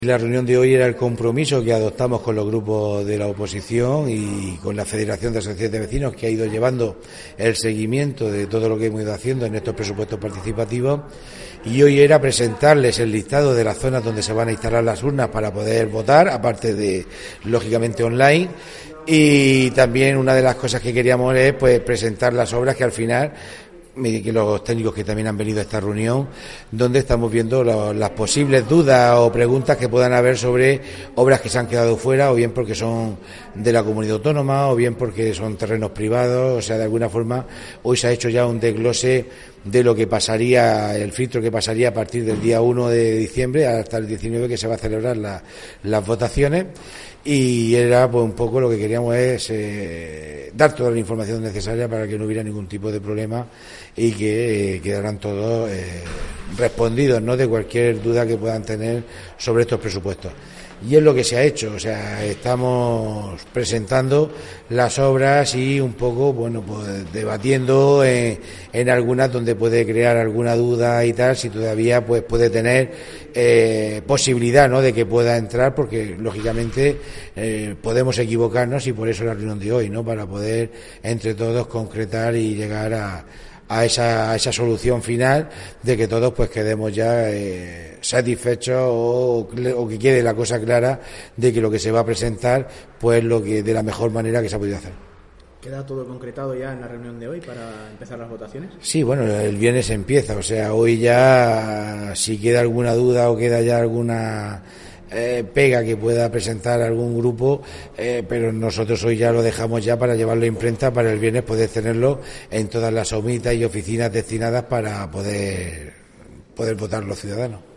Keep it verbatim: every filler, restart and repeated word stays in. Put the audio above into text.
La reunión de hoy era el compromiso que adoptamos con los grupos de la oposición y con la Federación de Asociaciones de Vecinos, que ha ido llevando el seguimiento de todo lo que hemos ido haciendo en estos presupuestos participativos, y hoy era presentarles el listado de las zonas donde se van a instalar las urnas para poder votar, aparte de, lógicamente, online. Y también una de las cosas que queríamos es pues presentar las obras que al final, que los técnicos que también han venido a esta reunión, donde estamos viendo lo, las posibles dudas o preguntas que puedan haber sobre obras que se han quedado fuera, o bien porque son de la comunidad autónoma, o bien porque son terrenos privados. O sea, de alguna forma hoy se ha hecho ya un desglose de lo que pasaría, el filtro que pasaría a partir del día uno de diciembre hasta el diecinueve, que se va a celebrar la, las votaciones. Y era pues un poco lo que queríamos es eh, dar toda la información necesaria para que no hubiera ningún tipo de problema y que eh, quedaran todos eh, respondidos, ¿no?, de cualquier duda que puedan tener sobre estos presupuestos. Y es lo que se ha hecho. O sea, estamos presentando las obras y un poco, bueno, pues debatiendo en, en algunas donde puede crear alguna duda y tal, si todavía pues puede tener eh, posibilidad, ¿no?, de que pueda entrar, porque lógicamente eh, podemos equivocarnos, y por eso la reunión de hoy, ¿no?, para poder entre todos concretar y llegar a a esa, a esa solución final de que todos pues quedemos ya eh, satisfechos o, o que quede la cosa clara de que lo que se va a presentar pues lo que de la mejor manera que se ha podido hacer. ¿Queda todo concretado ya en la reunión de hoy para empezar las votaciones? Sí, bueno, el viernes empieza, o sea, hoy ya, si queda alguna duda o queda ya alguna Eh, pega que pueda presentar algún grupo, eh, pero nosotros hoy ya lo dejamos ya para llevarlo a imprenta para el viernes poder tenerlo en todas las somitas y oficinas destinadas para poder poder votar los ciudadanos.